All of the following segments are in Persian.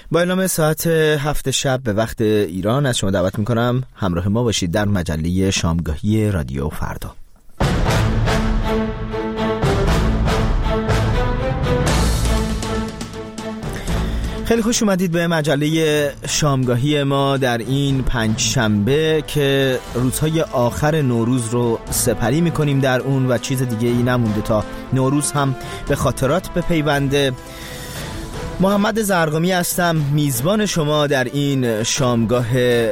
با اعلام ساعت 7 شب به وقت ایران از شما دعوت میکنم همراه ما باشید در مجله شامگاهی رادیو فردا. خیلی خوش اومدید به مجله شامگاهی ما در این پنجشنبه که روزهای آخر نوروز رو سپری میکنیم در اون و چیز دیگه ای نمونده تا نوروز هم به خاطرات بپیونده. محمد زرقامی هستم، میزبان شما در این شامگاه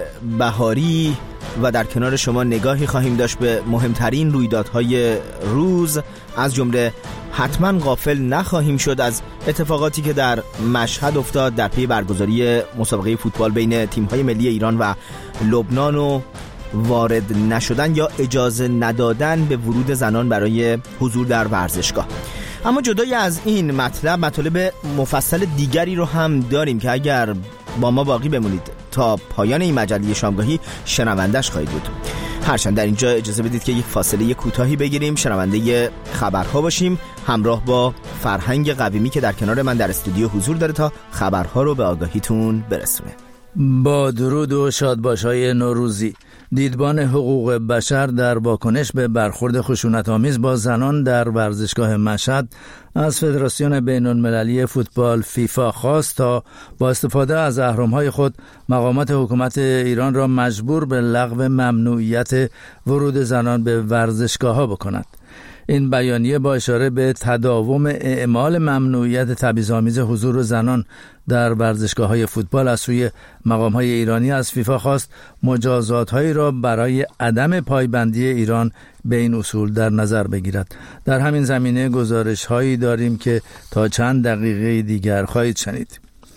بهاری و در کنار شما نگاهی خواهیم داشت به مهمترین رویدادهای روز. از جمله حتما غافل نخواهیم شد از اتفاقاتی که در مشهد افتاد در پی برگزاری مسابقه فوتبال بین تیم‌های ملی ایران و لبنان و وارد نشدن یا اجازه ندادن به ورود زنان برای حضور در ورزشگاه. اما جدای از این مطالب مفصل دیگری رو هم داریم که اگر با ما باقی بمونید تا پایان این مجله شامگاهی شنوندش خواهید بود. هرچند در اینجا اجازه بدید که یک فاصله کوتاهی بگیریم، شنونده خبرها باشیم همراه با فرهنگ قویمی که در کنار من در استودیو حضور داره تا خبرها رو به آگاهیتون برسونه. با درود و شادباشای نوروزی. دیدبان حقوق بشر در واکنش به برخورد خشونت‌آمیز با زنان در ورزشگاه مشهد از فدراسیون بین‌المللی فوتبال فیفا خواست تا با استفاده از اهرم‌های خود مقامات حکومت ایران را مجبور به لغو ممنوعیت ورود زنان به ورزشگاه‌ها بکند. این بیانیه با اشاره به تداوم اعمال ممنوعیت تبعیض‌آمیز حضور زنان در ورزشگاه‌های فوتبال از سوی مقام‌های ایرانی از فیفا خواست مجازات‌هایی را برای عدم پایبندی ایران به این اصول در نظر بگیرد. در همین زمینه گزارش‌هایی داریم که تا چند دقیقه دیگر خواهید شنید.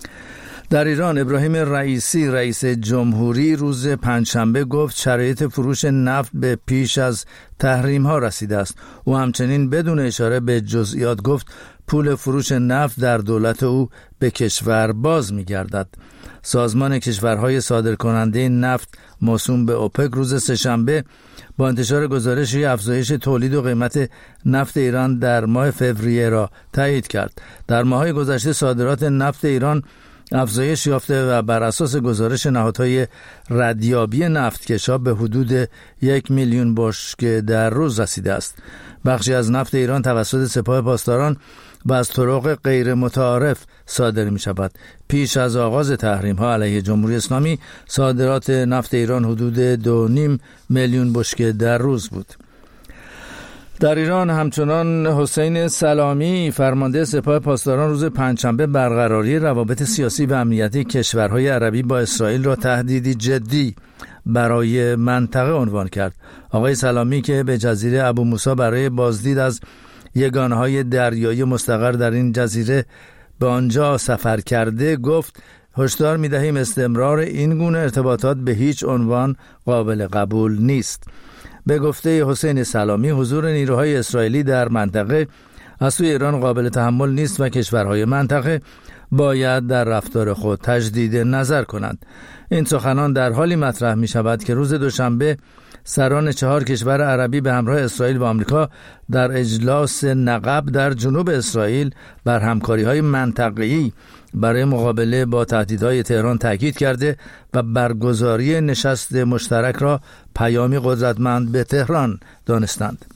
در ایران ابراهیم رئیسی رئیس جمهوری روز پنجشنبه گفت شرایط فروش نفت به پیش از تحریم ها رسیده است. او همچنین بدون اشاره به جزئیات گفت پول فروش نفت در دولت او به کشور باز می گردد. سازمان کشورهای صادرکننده نفت موسوم به اوپک روز سه‌شنبه با انتشار گزارشی افزایش تولید و قیمت نفت ایران در ماه فوریه را تایید کرد. در ماه‌های گذشته صادرات نفت ایران افزایش یافته و بر اساس گزارش نهادهای ردیابی نفتکشا به حدود 1 میلیون بشکه در روز رسیده است. بخشی از نفت ایران توسط سپاه پاسداران و از طرق غیر متعارف صادر می شود. پیش از آغاز تحریم ها علیه جمهوری اسلامی صادرات نفت ایران حدود 2.5 میلیون بشکه در روز بود. در ایران همچنان حسین سلامی فرمانده سپاه پاسداران روز پنجشنبه برقراری روابط سیاسی و امنیتی کشورهای عربی با اسرائیل را تهدیدی جدی برای منطقه عنوان کرد. آقای سلامی که به جزیره ابو موسی برای بازدید از یگانه‌های دریایی مستقر در این جزیره به آنجا سفر کرده گفت هشدار می‌دهیم استمرار این گونه ارتباطات به هیچ عنوان قابل قبول نیست. به گفته حسین سلامی حضور نیروهای اسرائیلی در منطقه از سوی ایران قابل تحمل نیست و کشورهای منطقه باید در رفتار خود تجدید نظر کنند. این سخنان در حالی مطرح می شود که روز دوشنبه سران 4 کشور عربی به همراه اسرائیل و آمریکا در اجلاس نقب در جنوب اسرائیل بر همکاری‌های منطقه‌ای برای مقابله با تهدیدهای تهران تاکید کرده و برگزاری نشست مشترک را پیامی قدرتمند به تهران دانستند.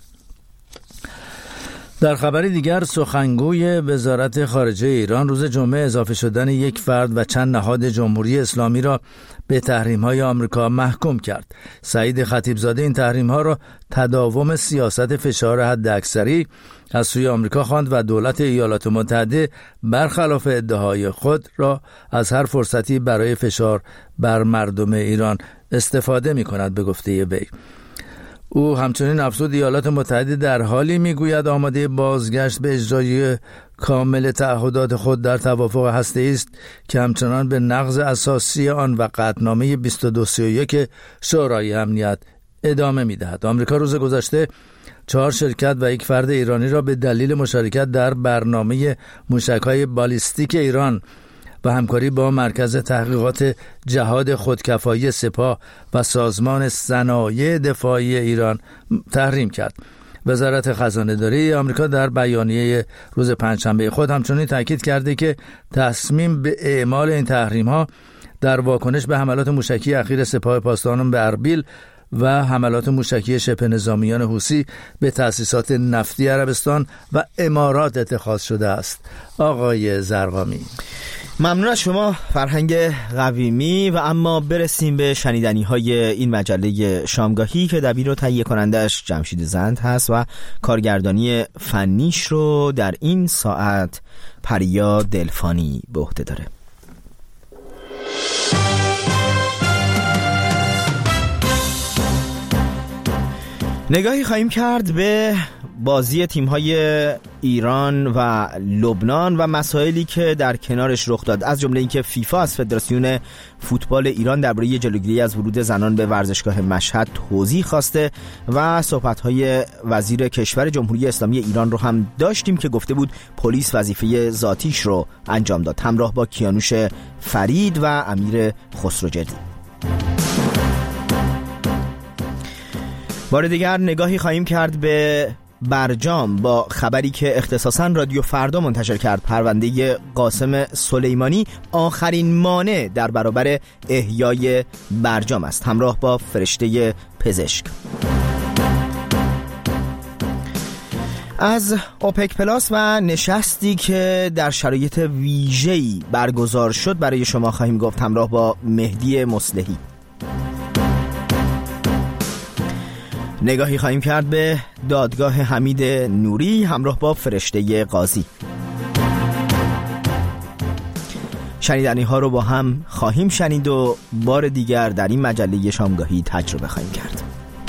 در خبری دیگر سخنگوی وزارت خارجه ایران روز جمعه اضافه شدن یک فرد و چند نهاد جمهوری اسلامی را به تحریم‌های آمریکا محکوم کرد. سعید خطیبزاده این تحریم‌ها را تداوم سیاست فشار حداکثری از سوی آمریکا خواند و دولت ایالات متحده برخلاف ادعاهای خود را از هر فرصتی برای فشار بر مردم ایران استفاده می‌کند به گفته وی. او همچنین افزود ایالات متحده در حالی میگوید آماده بازگشت به اجرای کامل تعهدات خود در توافق هسته‌ای است که همچنان به نقض اساسی آن و قطعنامه 2231 شورای امنیت ادامه می‌دهد. آمریکا روز گذشته 4 شرکت و 1 فرد ایرانی را به دلیل مشارکت در برنامه موشک‌های بالیستیک ایران و همکاری با مرکز تحقیقات جهاد خودکفایی سپاه و سازمان صنایع دفاعی ایران تحریم کرد. وزارت خزانه‌داری آمریکا در بیانیه روز پنجشنبه خود همچنین تاکید کرده که تصمیم به اعمال این تحریم‌ها در واکنش به حملات موشکی اخیر سپاه پاسداران به اربیل و حملات موشکی شبه نظامیان حوثی به تأسیسات نفتی عربستان و امارات اتخاذ شده است. آقای زرقامی. ممنون از شما فرهنگ قویمی. و اما برسیم به شنیدنی های این مجله شامگاهی که دبیر و تهیه کنندش جمشید زند هست و کارگردانی فنیش رو در این ساعت پریا دلفانی به عهده داره. نگاهی خواهیم کرد به بازی تیم‌های ایران و لبنان و مسائلی که در کنارش رخ داد، از جمله اینکه فیفا از فدراسیون فوتبال ایران درباره جلوگیری از ورود زنان به ورزشگاه مشهد توضیح خواسته و صحبت‌های وزیر کشور جمهوری اسلامی ایران رو هم داشتیم که گفته بود پلیس وظیفه ذاتیش رو انجام داد، همراه با کیانوش فرید و امیر خسروجردی. بار دیگر نگاهی خواهیم کرد به برجام با خبری که اختصاصاً رادیو فردا منتشر کرد. پرونده قاسم سلیمانی آخرین مانع در برابر احیای برجام است، همراه با فرشته پزشک. از اوپک پلاس و نشستی که در شرایط ویژه‌ای برگزار شد برای شما خواهیم گفت، همراه با مهدی مصلحی. نگاهی خواهیم کرد به دادگاه حمید نوری همراه با فرشته قاضی. شنیدنی ها رو با هم خواهیم شنید و بار دیگر در این مجله شامگاهی تجربه خواهیم کرد.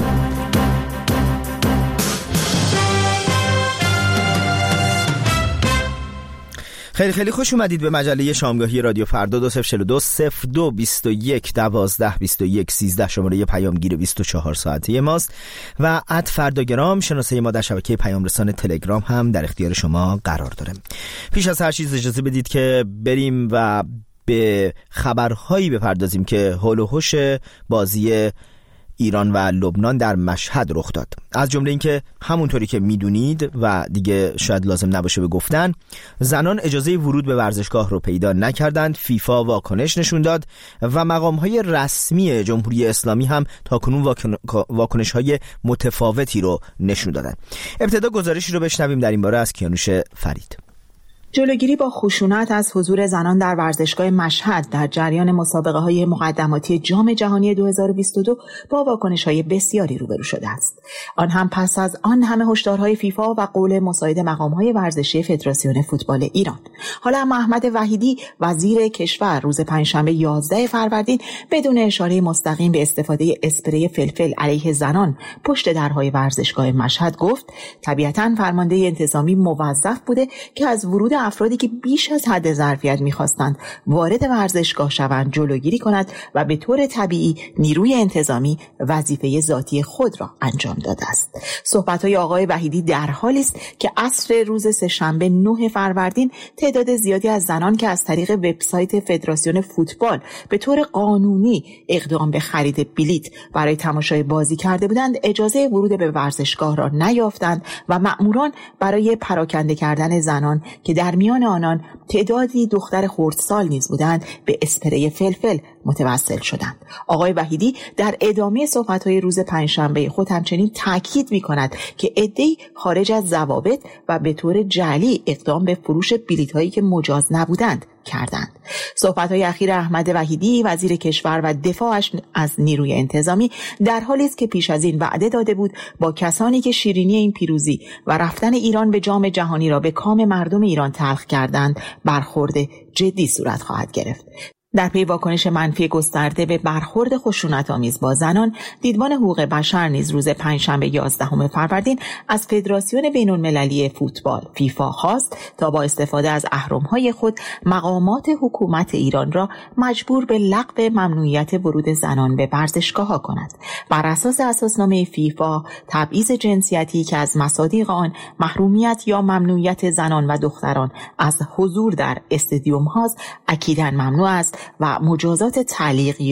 خیلی خیلی خوش اومدید به مجله شامگاهی رادیو فردا. 2042 02 21 12 21 13 شماره پیامگیر 24 ساعته ماست و @فرداگرام شناسه ما در شبکه پیام رسان تلگرام هم در اختیار شما قرار داره. پیش از هر چیز اجازه بدید که بریم و به خبرهایی بپردازیم که حول و حوش بازی ایران و لبنان در مشهد رخ داد. از جمله اینکه همونطوری که میدونید و دیگه شاید لازم نباشه بگفتن، زنان اجازه ورود به ورزشگاه رو پیدا نکردند. فیفا واکنش نشون داد و مقام‌های رسمی جمهوری اسلامی هم تاکنون واکنش‌های متفاوتی رو نشون دادن. ابتدا گزارشی رو بشنویم در این باره از کیانوش فرید. جلوگیری با خشونت از حضور زنان در ورزشگاه مشهد در جریان مسابقه‌های مقدماتی جام جهانی 2022 با واکنش‌های بسیاری روبرو شده است. آن هم پس از آن همه هشدارهای فیفا و قول مساعد مقام‌های ورزشی فدراسیون فوتبال ایران. حالا احمد وحیدی وزیر کشور روز پنجشنبه 11 فروردین بدون اشاره مستقیم به استفاده اسپری فلفل علیه زنان پشت درهای ورزشگاه مشهد گفت طبیعتاً فرمانده انتظامی موظف بوده که از ورود افرادی که بیش از حد ظرفیت می‌خواستند وارد ورزشگاه شوند جلوگیری کند و به طور طبیعی نیروی انتظامی وظیفه ذاتی خود را انجام داده است. صحبت‌های آقای وحیدی در حالی است که عصر روز سه‌شنبه 9 فروردین تعداد زیادی از زنان که از طریق وبسایت فدراسیون فوتبال به طور قانونی اقدام به خرید بلیت برای تماشای بازی کرده بودند اجازه ورود به ورزشگاه را نیافتند و مأموران برای پراکنده کردن زنان که در میان آنان تعدادی دختر خردسال نیز بودند به اسپری فلفل متوسل شدند. آقای وحیدی در ادامه صحبت‌های روز پنجشنبه خود همچنین تاکید می‌کند که عده‌ای خارج از ضوابط و به طور جعلی اقدام به فروش بلیط‌هایی که مجاز نبودند کردند. صحبت‌های اخیر احمد وحیدی وزیر کشور و دفاعش از نیروی انتظامی در حالی است که پیش از این وعده داده بود با کسانی که شیرینی این پیروزی و رفتن ایران به جام جهانی را به کام مردم ایران تلخ کردند برخورد جدی صورت خواهد گرفت. در پی واکنش منفی گسترده به برخورد خشونت‌آمیز با زنان، دیدبان حقوق بشر نیز روز پنجشنبه 11 فروردین از فدراسیون بین‌المللی فوتبال فیفا خواست تا با استفاده از اهرم‌های خود مقامات حکومت ایران را مجبور به لغو ممنوعیت ورود زنان به ورزشگاه‌ها کند. بر اساس اساسنامه فیفا، تبعیض جنسیتی که از مصادیق آن محرومیت یا ممنوعیت زنان و دختران از حضور در استادیوم‌ها اکیداً ممنوع است و مجازات تعلیق یا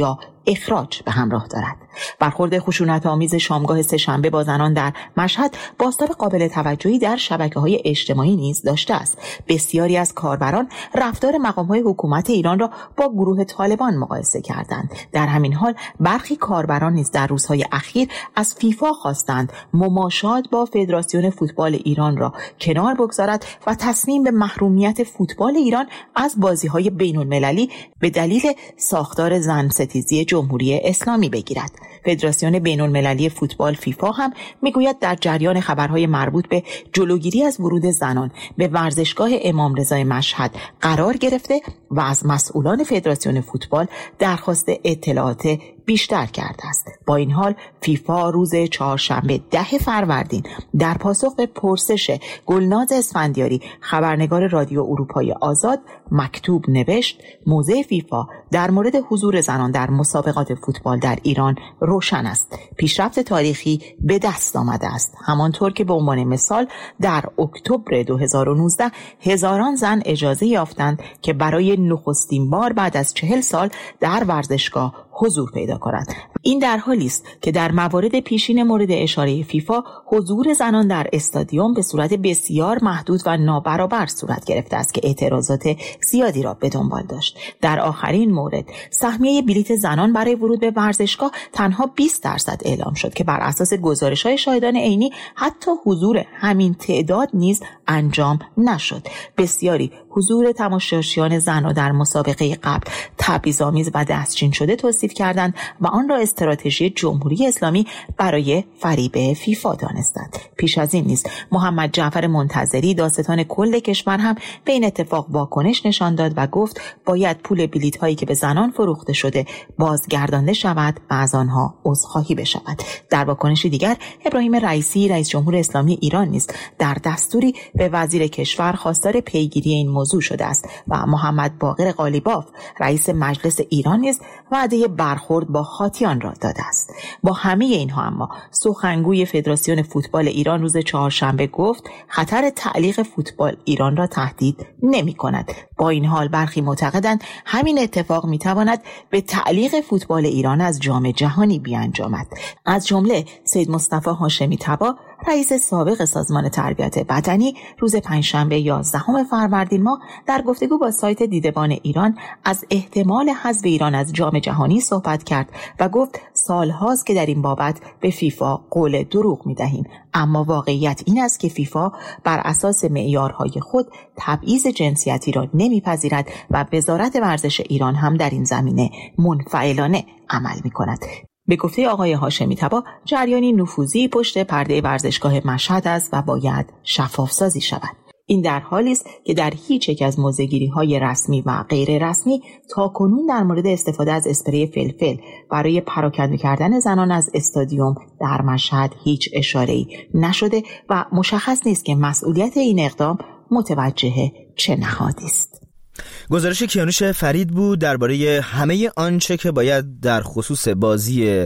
اخراج به همراه دارد. برخورد خشونت‌آمیز شامگاه سه‌شنبه با زنان در مشهد بازتاب قابل توجهی در شبکه‌های اجتماعی نیز داشته است. بسیاری از کاربران رفتار مقام‌های حکومت ایران را با گروه طالبان مقایسه کردند. در همین حال برخی کاربران نیز در روزهای اخیر از فیفا خواستند مماشات با فدراسیون فوتبال ایران را کنار بگذارد و تصمیم به محرومیت فوتبال ایران از بازی‌های بین‌المللی به دلیل ساختار زن‌ستیزی جمهوری اسلامی بگیرد. فدراسیون بین‌المللی فوتبال فیفا هم میگوید در جریان خبرهای مربوط به جلوگیری از ورود زنان به ورزشگاه امام رضای مشهد قرار گرفته و از مسئولان فدراسیون فوتبال درخواست اطلاعات بیشتر کرده است. با این حال فیفا روز چهارشنبه 10 فروردین در پاسخ به پرسش گلناز اسفندیاری خبرنگار رادیو اروپای آزاد مکتوب نوشت موضع فیفا در مورد حضور زنان در مسابقات فوتبال در ایران روشن است. پیشرفت تاریخی به دست آمده است. همانطور که به عنوان مثال در اکتبر 2019 هزاران زن اجازه یافتند که برای نخستین بار بعد از 40 سال در ورزشگاه حضور پیدا کنند. این در حالی است که در موارد پیشین مورد اشاره فیفا حضور زنان در استادیوم به صورت بسیار محدود و نابرابر صورت گرفته است که اعتراضات زیادی را به دنبال داشت. در آخرین مورد سهمیه بلیت زنان برای ورود به ورزشگاه تنها 20% اعلام شد که بر اساس گزارش‌های شاهدان عینی حتی حضور همین تعداد نیز انجام نشد. بسیاری حضور تماشاچیان زنان در مسابقه قبل تبعیض‌آمیز و دستچین شده توصیف کردند و آن را استراتژی جمهوری اسلامی برای فریب فیفا دانستند. پیش از این نیز محمد جعفر منتظری دادستان کل کشور هم به این اتفاق واکنش نشان داد و گفت باید پول بلیط هایی که به زنان فروخته شده بازگردانده شود و از آنها عذرخواهی بشود. در واکنش دیگر ابراهیم رئیسی رئیس جمهور اسلامی ایران نیز در دستوری به وزیر کشور خواستار پیگیری این موضوع شده است و محمد باقر قالیباف رئیس مجلس ایران نیز وعده برخورد با خاطیان را داده است. با همه اینها اما سخنگوی فدراسیون فوتبال ایران روز چهارشنبه گفت خطر تعلیق فوتبال ایران را تهدید نمی کند. با این حال برخی معتقدند همین اتفاق می تواند به تعلیق فوتبال ایران از جام جهانی بیانجامد. از جمله سید مصطفی هاشمی طبا رئیس سابق سازمان تربیت بدنی روز پنجشنبه 11 فروردین ماه در گفتگو با سایت دیدبان ایران از احتمال حذف ایران از جام جهانی صحبت کرد و گفت سالهاست که در این بابت به فیفا قول دروغ می‌دهیم، اما واقعیت این است که فیفا بر اساس معیارهای خود تبعیض جنسیتی را نمی‌پذیرد و وزارت ورزش ایران هم در این زمینه منفعلانه عمل می‌کند. به گفته آقای هاشمی طبا جریانی نفوذی پشت پرده ورزشگاه مشهد است و باید شفاف‌سازی شود. این در حالی است که در هیچ یک از موضع‌گیری‌های رسمی و غیر رسمی تاکنون در مورد استفاده از اسپری فلفل برای پراکنده کردن زنان از استادیوم در مشهد هیچ اشاره‌ای نشده و مشخص نیست که مسئولیت این اقدام متوجه چه نهادی است. گزارش کیانوش فرید بود درباره همه آنچه که باید در خصوص بازی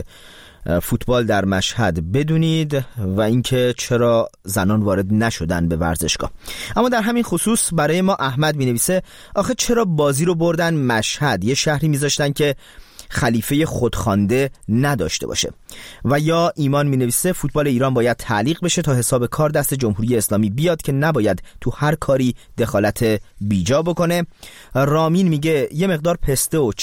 فوتبال در مشهد بدونید و اینکه چرا زنان وارد نشدن به ورزشگاه. اما در همین خصوص برای ما احمد می‌نویسه آخه چرا بازی رو بردن مشهد، یه شهری می‌ذاشتن که خلیفه خودخوانده نداشته باشه. و یا ایمان می‌نویسه فوتبال ایران باید تعلیق بشه تا حساب کار دست جمهوری اسلامی بیاد که نباید تو هر کاری دخالت بیجا بکنه. رامین میگه یه مقدار پسته و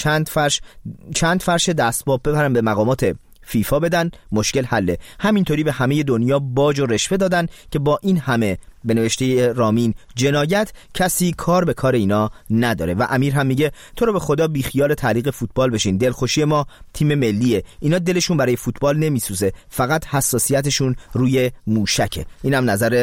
چند فرش دستباب ببرن به مقامات فیفا بدن، مشکل حله. همینطوری به همه دنیا باج و رشوه دادن که با این همه، به نوشته رامین، جنایت کسی کار به کار اینا نداره. و امیر هم میگه تو رو به خدا بیخیال تعلیق فوتبال بشین، دلخوشی ما تیم ملیه، اینا دلشون برای فوتبال نمیسوزه، فقط حساسیتشون روی موشکه. اینم نظر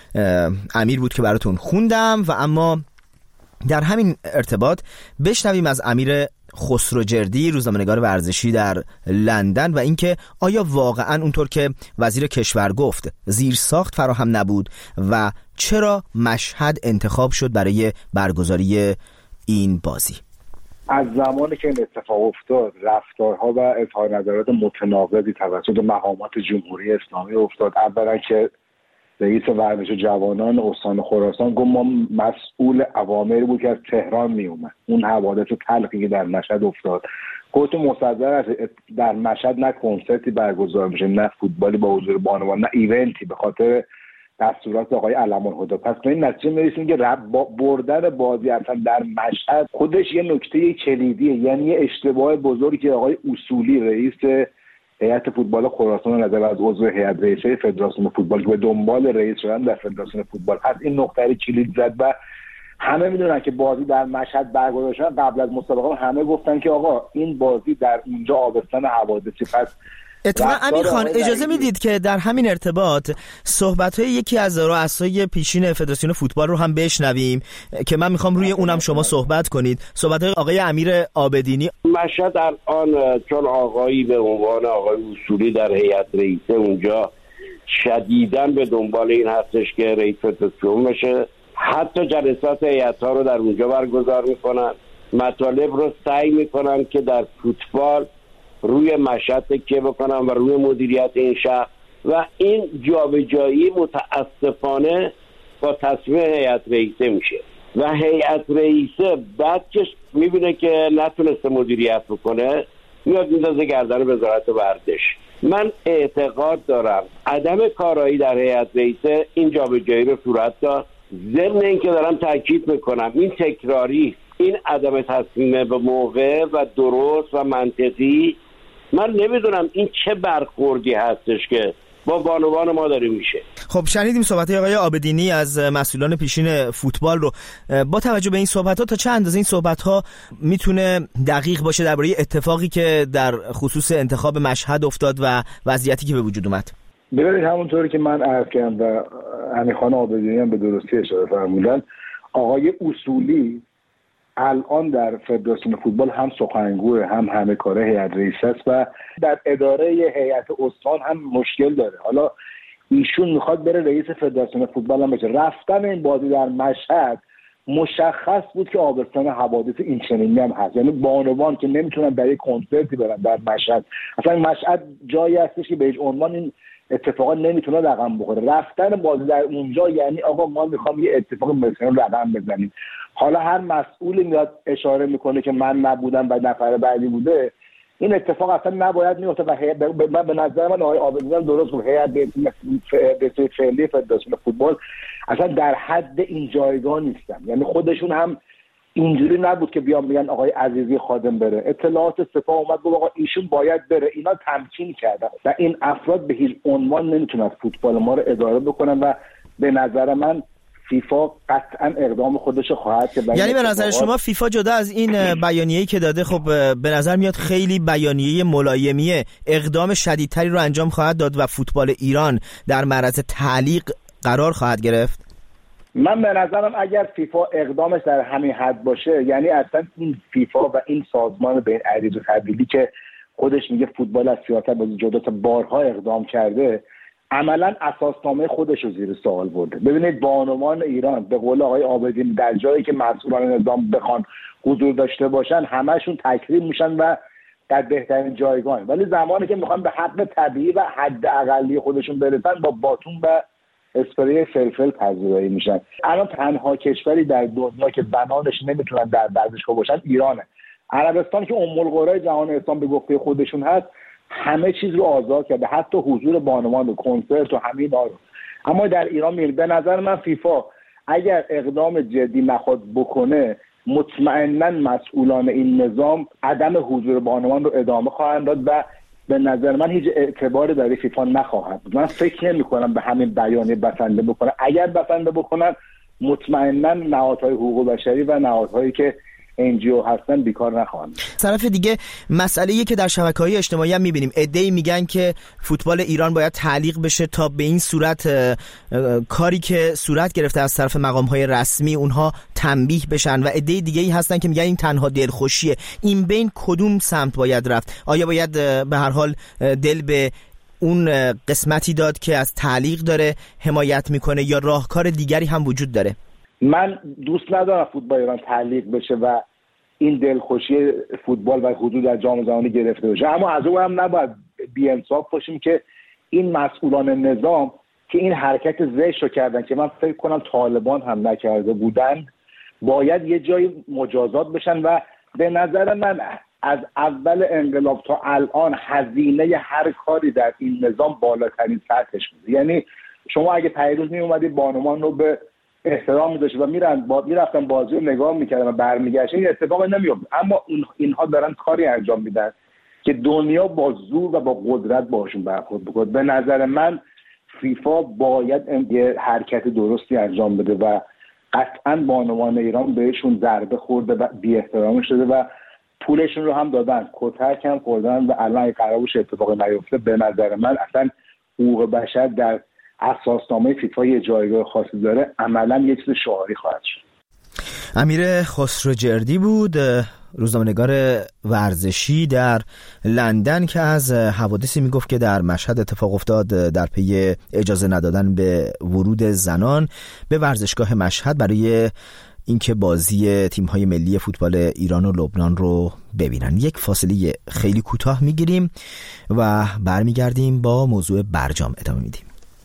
امیر بود که براتون خوندم. و اما در همین ارتباط بشنویم از امیر خسروجردی، روزنامه‌نگار ورزشی در لندن، و اینکه آیا واقعا اونطور که وزیر کشور گفت زیرساخت فراهم نبود و چرا مشهد انتخاب شد برای برگزاری این بازی. از زمانی که این اتفاق افتاد رفتارها و اظهار نظرات متناقضی توسط مقامات جمهوری اسلامی افتاد. اولا که رئیس ورزش جوانان استان خراسان گفت ما مسئول اوامری بود که از تهران می اومد. اون حوادث تلخی که در مشهد افتاد خودتون مصدق است در مشهد نه کنسرتی برگزار میشه، نه فوتبالی با حضور بانوان، نه ایونتی به خاطر دستورات آقای علم‌الهدی. پس به این نتیجه میرسیم که بردن بازی اصلا در مشهد خودش یه نکته کلیدیه، یعنی یه اشتباه بزرگی که آقای اصولی رئیس هیئت فوتبال خراسان نظر از عضو هیئت رئیسه فدراسیون فوتبال که به دنبال رئیس شدن در فدراسیون فوتبال هست، این نقطه کلید زد و همه میدونن که بازی در مشهد برگزار شد. قبل از مسابقه همه گفتن که آقا این بازی در اونجا آبستن حوادثی. پس اتفاقا امیر خان اجازه میدید که در همین ارتباط صحبت‌های یکی از رؤسای پیشین فدراسیون فوتبال رو هم بشنویم که من میخوام روی اونم شما صحبت کنید. صحبت‌های آقای امیر عابدینی. مشهد الان چون آقایی به عنوان آقای اصولی در هیئت رئیسه اونجا شدیداً به دنبال این هستش که رئیس فدراسیون بشه، حتی جلسات هیئت‌ها رو در اونجا برگزار میکنن، مطالب رو سعی میکنن که در فوتبال روی مشهد تکیه بکنن و روی مدیریت این شهر و این جابجایی متاسفانه با تصمیم هیئت رئیسه میشه و هیئت رئیسه بعد که میبینه که نتونسته مدیریت بکنه میاد میندازه گردن وزارت ورزش. من اعتقاد دارم عدم کارایی در هیئت رئیسه این جابجایی رو صورت داد. ضمن اینکه دارم تاکید میکنم این تکراری، این عدم تصمیم به موقع و درست و منطقی، من نمیدونم این چه برخوردی هستش که با بانوان ما داره میشه. خب شنیدیم صحبت آقای عابدینی از مسئولان پیشین فوتبال رو. با توجه به این صحبت ها تا چه اندازه این صحبت ها میتونه دقیق باشه درباره اتفاقی که در خصوص انتخاب مشهد افتاد و وضعیتی که به وجود اومد؟ ببینید همونطوری که من عرض کردم و امیرخان عابدینی هم به درستی اشاره فرمودن، آقای اصولی الان در فدراسیون فوتبال هم سخنگوه هم همه کاره هیئت رئیسه است و در اداره هیئت استان هم مشکل داره. حالا ایشون میخواد بره رئیس فدراسیون فوتبال هم بشه. رفتن این بازی در مشهد مشخص بود که آبستن حوادث این چنینی هم هست، یعنی بانوان که نمیتونن برای کنسرتی برن در مشهد، اصلا مشهد جایی هستش که به هیچ عنوان این اتفاقا نمیتونه رقم بخوره. رفتن بازی در اونجا یعنی آقا ما میخوام یه اتفاق مثلا رقم بزنیم. حالا هر مسئولی میاد اشاره میکنه که من نبودم و نفر بعدی بوده، این اتفاق اصلا نباید میفته و به نظر من آقای عابدینی درست بود. هیئت رئیسه فعلی فدراسیون فوتبال اصلا در حد این جایگاه نیستن، یعنی خودشون هم اینجوری نبود که بیان بگن آقای عزیزی خادم بره. اطلاعات سپاه اومد گفت آقا ایشون باید بره. اینا تمکین کردن و این افراد به هیچ عنوان نمیتونن فوتبال ما رو اداره بکنن و به نظر من فیفا قطعا اقدام خودش خواهد کرد. یعنی به نظر شما فیفا جدا از این بیانیه‌ای که داده، خب به نظر میاد خیلی بیانیه ملایمیه، اقدام شدیدتری رو انجام خواهد داد و فوتبال ایران در معرض تعلیق قرار خواهد گرفت؟ من به نظرم اگر فیفا اقدامش در همین حد باشه، یعنی اصلا این فیفا و این سازمان بین عریض و تبدیلی که خودش میگه فوتبال از سیاست بازی جداست بارها اقدام کرده، عملا اساسنامه خودش رو زیر سوال برده. ببینید بانوان ایران به قول آقای عابدین در جایی که مسئولان نظام بخوان حضور داشته باشن همشون تکریم میشن و در بهترین جایگاه، ولی زمانی که میخوان به حق طبیعی و حد اقلی خودشون برسن با باتون و اسپری فلفل پذیرایی میشن. الان تنها کشوری در دنیا که زنانش نمیتونن در ورزشگاه باشن ایرانه. عربستان که ام القرى جهان اسلام به گفته خودشون هست همه چیز رو آزاد کرده، حتی حضور بانوان و کنسرت و همین رو. اما در ایران به نظر من فیفا اگر اقدام جدی نخواد بکنه مطمئنا مسئولان این نظام عدم حضور بانوان رو ادامه خواهند داد و به نظر من هیچ اعتباری برای فیفا نخواهد بود. من فکر نمی‌کنم به همین بیانیه بسنده بکنن. اگر بسنده بکنن مطمئنا نهادهای حقوق بشری و نهادهایی که NGO هستن بیکار نخواهند. طرف دیگه مسئله‌ای که در شبکه‌های اجتماعی هم می‌بینیم، عده‌ای میگن که فوتبال ایران باید تعلیق بشه تا به این صورت کاری که صورت گرفته از طرف مقام‌های رسمی اونها تنبیه بشن و عده‌ای دیگه‌ای هستن که میگن این تنها دلخوشیه. این بین کدوم سمت باید رفت؟ آیا باید به هر حال دل به اون قسمتی داد که از تعلیق داره حمایت میکنه یا راهکار دیگری هم وجود داره؟ من دوست ندارم فوتبال ایران تعلیق بشه و این دلخوشی فوتبال و حضور در جام جهانی گرفته بشه، اما از اون هم نباید بی‌انصاف باشیم که این مسئولان نظام که این حرکت زشت رو کردن که من فکر کنم طالبان هم نکرده بودن باید یه جایی مجازات بشن و به نظر من از اول انقلاب تا الان هزینه هر کاری در این نظام بالاترین سطحش بوده. یعنی شما اگه پیروز میومدید بانوان رو به احترام می‌ذاشتید و میرفتن بازی رو نگاه می‌کردن و برمیگشتن، این اتفاق نمی‌افتاد. اما اینها دارن کاری انجام میدن که دنیا با زور و با قدرت باشون برخورد بکنه. به نظر من فیفا باید یه حرکت درستی انجام بده و قطعاً بانوان ایران بهشون ضربه خورده و بی احترامی شده و پولشون رو هم دادن، کتک هم خوردن و الان قرار باشه اتفاقی نیفته. به نظر من اصلا حقوق بشر در اساسنامه فیفا یه جایگاه خاصی داره، عملاً یه چیز شعاری خواهد شد. امیر خسروجردی بود، روزنامه‌نگار ورزشی در لندن، که از حوادثی میگفت که در مشهد اتفاق افتاد در پی اجازه ندادن به ورود زنان به ورزشگاه مشهد برای اینکه بازی تیم‌های ملی فوتبال ایران و لبنان رو ببینن. یک فاصله خیلی کوتاه میگیریم و برمیگردیم با موضوع برجام ادامه میدیم.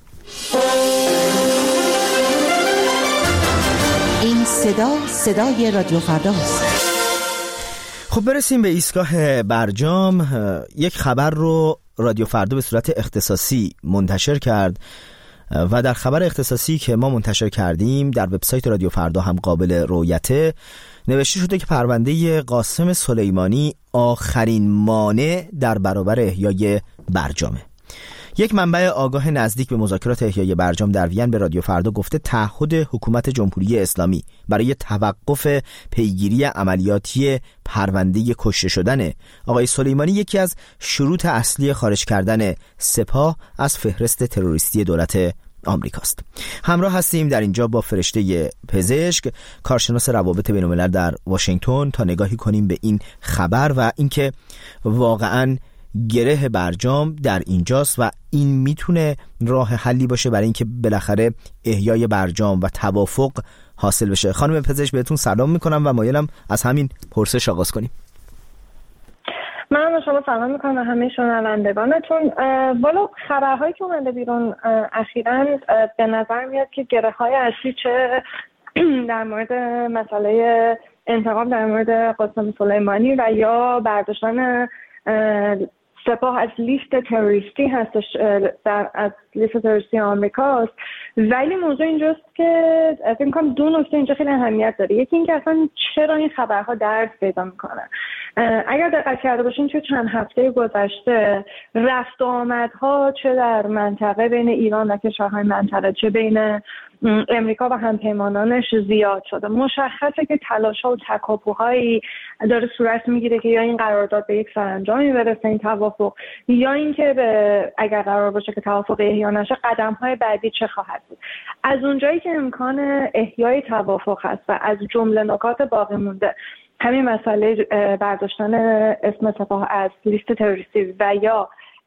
این صدای رادیو فرداست. خب برسیم به ایستگاه برجام. یک خبر رو رادیو فردا به صورت اختصاصی منتشر کرد و در خبر اختصاصی که ما منتشر کردیم در وبسایت رادیو فردا هم قابل رؤیته نوشته شده که پرونده قاسم سلیمانی آخرین مانع در برابر احیای برجامه. یک منبع آگاه نزدیک به مذاکرات احیای برجام در وین به رادیو فردا گفته تعهد حکومت جمهوری اسلامی برای توقف پیگیری عملیاتی پرونده کشته شدن آقای سلیمانی یکی از شروط اصلی خارج کردن سپاه از فهرست تروریستی دولت آمریکاست. همراه هستیم در اینجا با فرشته پزشک، کارشناس روابط بین‌الملل در واشنگتن، تا نگاهی کنیم به این خبر و اینکه واقعاً گره برجام در اینجاست و این میتونه راه حلی باشه برای اینکه بالاخره احیای برجام و توافق حاصل بشه. خانم پزشک بهتون سلام میکنم و مایلم از همین پرسش آغاز کنیم. من شما سلام میکنم و همه شنوندگانتون. والا خبرهایی که اومده بیرون اخیراً به نظر میاد که گره‌های اصلی چه در مورد مسئله انتقام در مورد قاسم سلیمانی و یا برداشتن سپاه از لیست تروریستی هستش، از لیست تروریستی آمریکاست. ولی موضوع اینجاست که فکر می‌کنم دو نکته اینجا خیلی اهمیت داره. یکی این که اصلا چرا این خبرها درس پیدا میکنن. اگر دقت کرده باشین توی چند هفته گذشته رفت و آمدها چه در منطقه بین ایران و کشورهای منطقه چه بین امریکا و همپیمانانش زیاد شده. مشخصه که تلاش‌ها و تکاپوهایی داره صورت میگیره که یا این قرارداد به یک سرانجامی برسه، این توافق، یا اینکه اگر قرار باشه که توافق احیا نشه قدم‌های بعدی چه خواهد بود. از اونجایی که امکان احیای توافق هست و از جمله نکات باقی مونده همین مسئله برداشتن اسم سپاه از لیست تروریستی و یا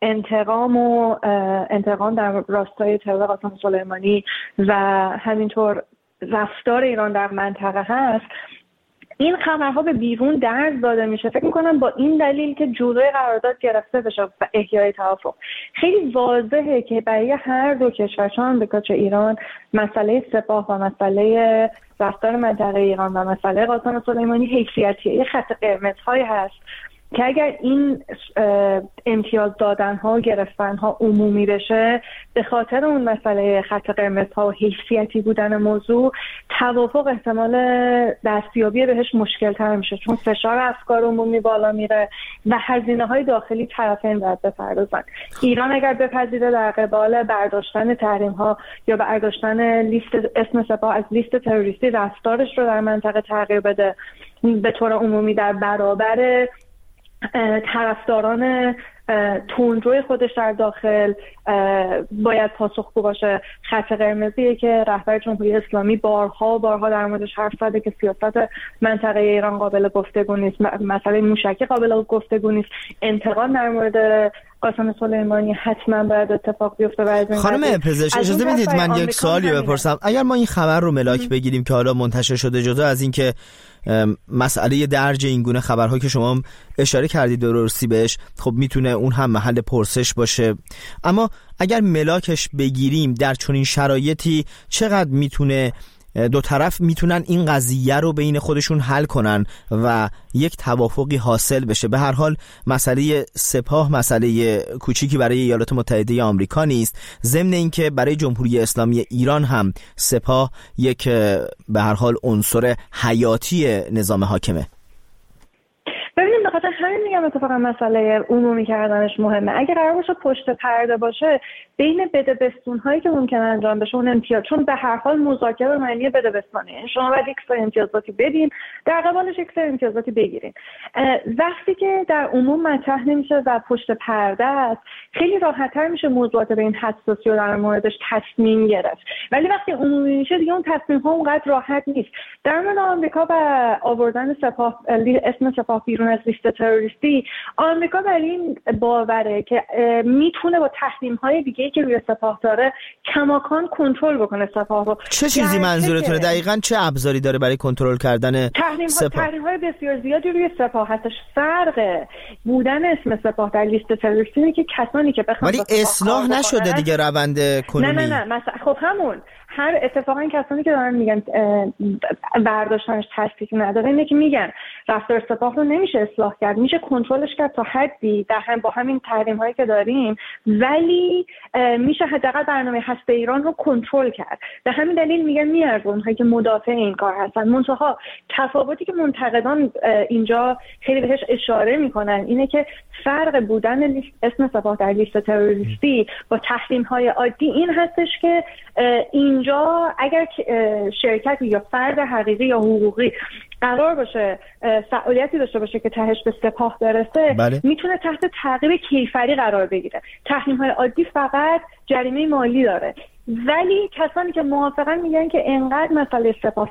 انتقام در راستای ترور قاسم سلیمانی و همینطور رفتار ایران در منطقه هست، این خبرها به بیرون درز داده میشه. فکر میکنم با این دلیل که جلوی قرارداد گرفته بشه و احیای توافق خیلی واضحه که برای هر دو کشور چه آمریکا چه ایران مسئله سپاه و مسئله رفتار منطقه ایران و مسئله قاسم سلیمانی حیثیتیه، یه خط قرمزهایی هست که اگر این امتیاز دادن‌ها و گرفتن‌ها عمومی بشه به خاطر اون مسئله خط قرمزها و حیثیتی بودن موضوع، توافق احتمال دستیابی بهش مشکل‌تر میشه، چون فشار افکار عمومی بالا میره و هزینه‌های داخلی طرفین باید بپردازن. ایران اگر بپذیره در قبال برداشتن تحریم‌ها یا برداشتن لیست اسم سپاه از لیست تروریستی رفتارش رو در منطقه تغییر بده، به طور عمومی در برابر طرفداران تندروی خودش در داخل باید پاسخگو باشه. خط قرمزیه که رهبر جمهوری اسلامی بارها در موردش حرف زده که سیاست منطقه ایران قابل گفتگو نیست، مسئله موشکی قابل گفتگو نیست، انتقام در مورد قاسم سلیمانی حتما باید اتفاق بیفته. خانم پزشک اجازه میدید من یک سوالی بپرسم؟ اگر ما این خبر رو ملاک بگیریم که حالا منتشر شده، جدا از این که مسئله درج این گونه خبرها که شما اشاره کردید درستی بهش، خب میتونه اون هم محل پرسش باشه، اما اگر ملاکش بگیریم در چنین شرایطی چقدر میتونه دو طرف میتونن این قضیه رو بین خودشون حل کنن و یک توافقی حاصل بشه. به هر حال مسئله سپاه مسئله کوچیکی برای ایالات متحده آمریکا نیست، ضمن اینکه برای جمهوری اسلامی ایران هم سپاه یک به هر حال عنصر حیاتی نظام حاکمه. ببینیم به خاطر همین میگم اتفاقا مسئله عمومی کردنش مهمه. اگه قرار باشه پشت پرده باشه بین بدبستون هایی که ممکن انجام بشه اون امتیاز، چون به هر حال مذاکره معنی بدبستانه، شما باید یک سری امتیازاتی بدین در قبالش یک سری امتیازاتی بگیرین. وقتی که در عموم مطرح نمیشه و پشت پرده است خیلی راحت‌تر میشه موضوعات به این حساسی و در موردش تصمیم گرفت، ولی وقتی عمومی میشه دیگه اون تصمیم ها اونقدر راحت نیست. در مورد آمریکا و آوردن سپاه اسم سپاه بیرون از لیست تروریستی، آمریکا بر این باوره که میتونه با تحریم‌های دیگه‌ای که روی سپاه داره کماکان کنترل بکنه سپاه رو. چه چیزی منظورتونه دقیقاً؟ چه ابزاری داره برای کنترل کردن سپاه؟ تحریم‌های بسیار زیادی روی سپاه هستش. فرق بودن اسم سپاه در لیست تروریستی اینه که کسانی که بخوان ولی اصلاح نشده دیگه روند کنونی. نه خب همون هر اتفاقا کسانی که دارن میگن برداشتنش تصدیق نداره اینه که میگن رفتار سپاه رو نمیشه اصلاح کرد، میشه کنترلش کرد تا حدی با همین تحریم هایی که داریم، ولی میشه حداقل برنامه هسته ایران رو کنترل کرد. به همین دلیل میگن میارزون هایی که مدافع این کار هستن. منتها تفاوتی که منتقدان اینجا خیلی بهش اشاره میکنن اینه که فرق بودن اسم سپاه در لیست تروریستی با تحریم های عادی این هستش که اینجا اگر شرکت یا فرد حقیقی یا حقوقی قرار باشه فعالیتی داشته باشه که تهش به سپاه برسه، بله، میتونه تحت تعقیب کیفری قرار بگیره. تحریم‌های عادی فقط جریمه مالی داره. ولی کسانی که موافقن میگن که انقدر مسئله سپاه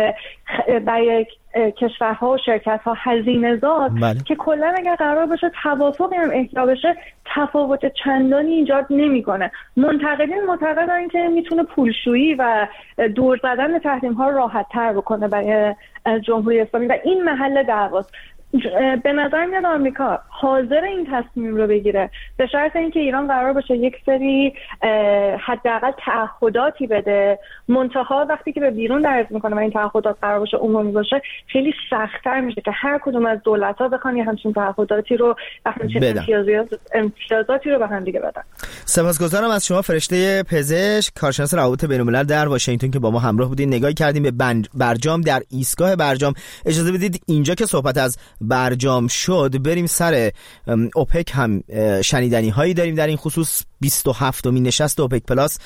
برای کشورها و شرکت‌ها هزینه زاد، بله، که کلا اگر قرار باشه توافقی هم احیا بشه تفاوت چندانی ایجاد نمیکنه. منتقدین معتقدن که میتونه پولشویی و دور زدن تحریم‌ها راحت‌تر بکنه برای جمهوری اسلامی و این محل دعواست. به نظر میاد آمریکا حاضر این تصمیم رو بگیره به شرط اینکه ایران قرار باشه یک سری حداقل تعهداتی بده. منتها وقتی که به بیرون درز میکنه و این تعهدات قرار باشه عمومی باشه خیلی سخت‌تر میشه که هر کدوم از دولت‌ها بخوان همچین تعهداتی رو و همچین امتیازاتی رو به هم دیگه بدن. سپاسگزارم از شما فرشته پزشک، کارشناس روابط بین‌الملل در واشنگتن که با ما همراه بودین. نگاهی کردیم به برجام در ایستگاه برجام. اجازه بدید اینجا که صحبت از برجام شد بریم سر اوپک هم شنیدنی هایی داریم در این خصوص. 27مین نشست اوپک پلاس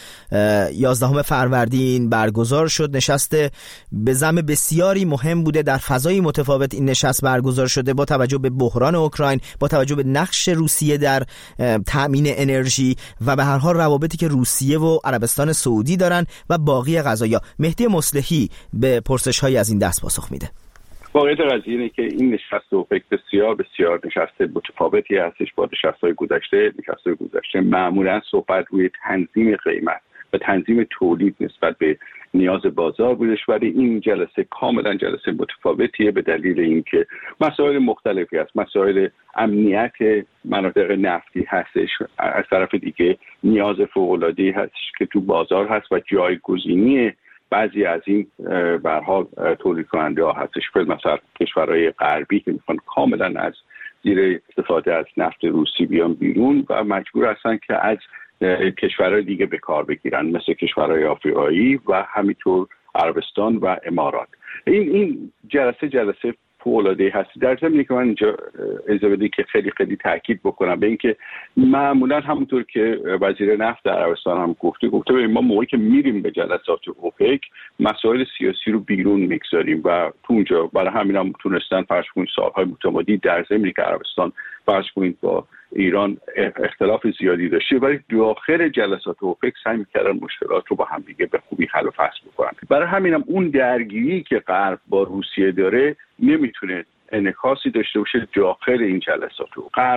11 فروردین برگزار شد. نشست به زعم بسیاری مهم بوده، در فضای متفاوت این نشست برگزار شده با توجه به بحران اوکراین، با توجه به نقش روسیه در تأمین انرژی و به هر حال روابطی که روسیه و عربستان سعودی دارن و باقی قضایا. مهدی مصلحی به پرسش های از این دست پاسخ میده. واقعیت قضیه اینه که این نشست اوپک بسیار بسیار نشست متفاوتی هستش با نشست‌های گذشته. نشست‌های گذشته معمولا صحبت روی تنظیم قیمت و تنظیم تولید نسبت به نیاز بازار بودش، ولی این جلسه کاملا جلسه متفاوتیه به دلیل اینکه مسائل مختلفی هست. مسائل امنیت مناطق نفتی هستش، از طرف دیگه نیاز فوق‌العاده‌ای هستش که تو بازار هست و جایگزینی بعضی از این به هر حال تولید کننده ها هستش. مثلا کشورهای غربی که میخوان کاملا از زیر استفاده از نفت روسی بیان بیرون و مجبور هستن که از کشورهای دیگه به کار بگیرن، مثل کشورهای آفریقایی و همینطور عربستان و امارات. این جلسه فوق‌العاده هست. در ضمن که من اینجا اجازه بدید که خیلی خیلی تاکید بکنم به اینکه معمولا همونطور که وزیر نفت عربستان هم گفته ما موقعی که میریم به جلسات اوپک مسائل سیاسی رو بیرون میگذاریم و تو اونجا برای همین هم تونستن فرض کنید سالهای متمادی در ضمن که عربستان فرض کنید با ایران اختلاف زیادی داشته، ولی داخل جلسات اوپک سعی می‌کردن مشکلات رو با هم دیگه به خوبی حل و فصل بکنن. برای همینم اون درگیری که غرب با روسیه داره نمیتونه انعکاسی داشته باشه داخل این جلسات. غرب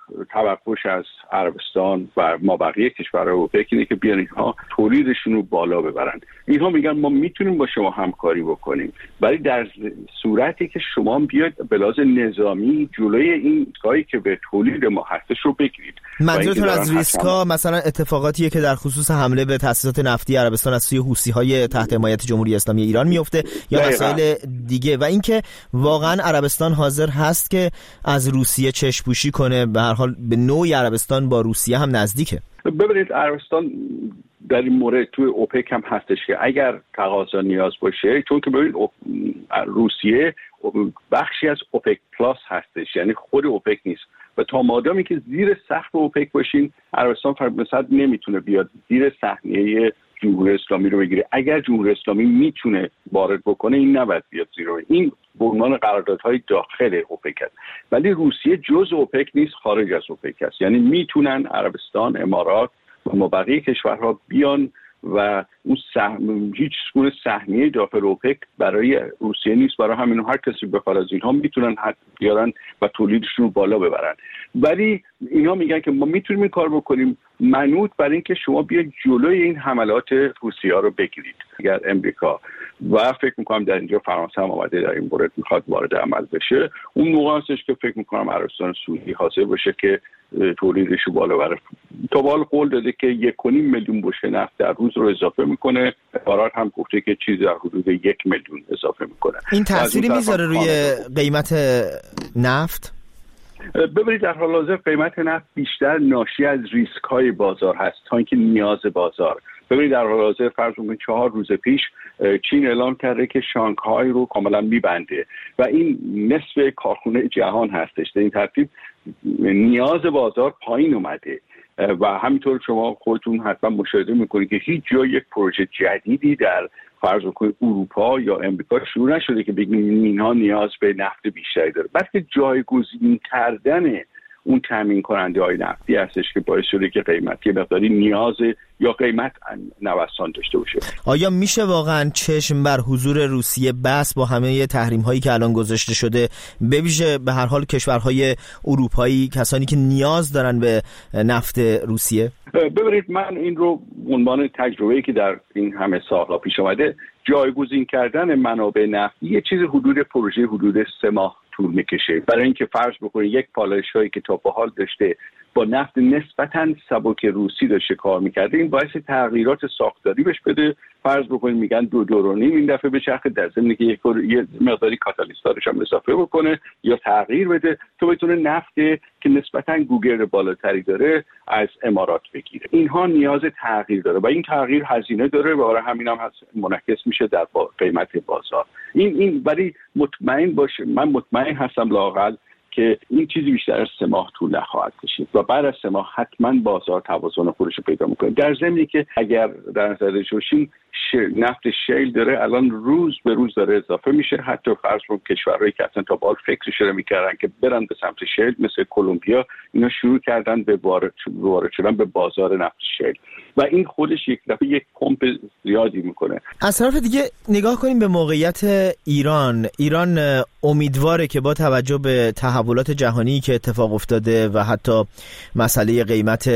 توقعش از عربستان و ما بقیه کشورهای اوپک اینه که بیان اینها تولیدشون رو بالا ببرن. اینها میگن ما میتونیم با شما همکاری بکنیم، ولی در صورتی که شما بیاید به لحاظ نظامی جلوی این کاری که به تولید ما هستش رو بگیرید. منظورتون از ریسکا مثلا اتفاقاتیه که در خصوص حمله به تأسیسات نفتی عربستان از سوی حوثی‌های تحت حمایت جمهوری اسلامی ایران میفته یا مسائل دیگه، و اینکه واقعا عربستان حاضر هست که از روسیه چشم‌پوشی کنه؟ به هر حال به نوعی عربستان با روسیه هم نزدیکه. ببینید عربستان در این مورد توی اوپک هم هستش که اگر تقاضا نیاز باشه، چون که ببینید روسیه بخشی از اوپک پلاس هستش، یعنی خود اوپک نیست، و تا مادامی که زیر سقف اوپک باشین عربستان مثلا نمیتونه بیاد زیر صحنه جمهوری اسلامی رو بگیره. اگر جمهوری اسلامی میتونه وارد بکنه این نباید بیاد زیر این به عنوان قراردادهای داخل اوپک است، ولی روسیه جزء اوپک نیست، خارج از اوپک است. یعنی میتونن عربستان، امارات و بقیه کشورها بیان و اون هیچ گونه سهمیه داخل اوپک برای روسیه نیست. برای همین هر کسی بخواد از اینها میتونن بیارن و تولیدشون رو بالا ببرن، ولی اینها میگن که ما میتونیم این کار بکنیم منوط بر این که شما بیاید جلوی این حملات روسیه رو بگیرید. اگر امریکا و فکر میکنم در اینجا فرانسه هم آمده در این مورد میخواد وارد عمل بشه، اون موقع هستش که فکر میکنم عربستان سعودی حاضر باشه که تولیدش رو بالا بره. تا به حال قول داده که 1.5 میلیون بشکه نفت در روز رو اضافه میکنه. امارات هم گفته که چیزی در حدود 1 میلیون اضافه میکنه. این تأثیری میذاره روی قیمت نفت؟ ببینید در حال حاضر قیمت نفت بیشتر ناشی از ریسک های بازار هست تا اینکه نیاز بازار. ببینید در حال حاضر فرض کنید 4 روز پیش چین اعلام کرده که شانگهای رو کاملا میبنده و این نصف کارخونه جهان هستش. در این ترتیب نیاز بازار پایین اومده و همینطور شما خودتون حتما مشاهده میکنید که هیچ جای یک پروژه جدیدی در فرض کنید اروپا یا امریکا شروع نشده که بگیم اینها نیاز به نفت بیشتری داره، بلکه جایگزین کردن اون تامین کننده های نفتی هستش که باعث شده که قیمتی مقداری نیاز یا قیمت نوسان داشته باشه. آیا میشه واقعا چشم بر حضور روسیه بس با همه تحریم هایی که الان گذاشته شده، به ویژه به هر حال کشورهای اروپایی، کسانی که نیاز دارن به نفت روسیه؟ ببینید من این رو عنوان تجربه‌ای که در این همه سالها پیش اومده، جایگزین کردن منابع نفتی یه چیز حدود 3 ماه طول میکشه. برای اینکه فرض بکنید یک پالایشگاهی که تا به حال داشته با نفت نسبتاً سبک روسی داشته کار میکرده، این باعث تغییرات ساختاری بهش بده. فرض بکنید میگن 2.5 این دفعه به چرخ، در ضمن که یه مقداری کاتالیستارش هم اضافه بکنه یا تغییر بده تو بتونه نفت که نسبتاً گوگرد بالاتری داره از امارات بگیره. اینها نیاز تغییر داره و این تغییر هزینه داره و برای همین هم منعکس میشه در قیمت بازار. این ولی مطمئن باشه، من مطمئن هستم لااقل که این چیزی بیشتر از 3 ماه طول نخواهد کشید و بعد از 3 ماه حتما بازار توازن خودش رو پیدا میکنه. در ضمنی که اگر در نظر داشته باشین نفت شیل داره الان روز به روز داره اضافه میشه. حتی فرض کنید کشورهایی که اصلا تا به حال فکرش رو میکردن که برن به سمت شیل مثل کلمبیا، اینا شروع کردن به وارد شدن به بازار نفت شیل و این خودش یک دفعه یک پمپ زیادی میکنه. از طرف دیگه نگاه کنیم به موقعیت ایران امیدواره که با توجه به تحولات جهانی که اتفاق افتاده و حتی مسئله قیمت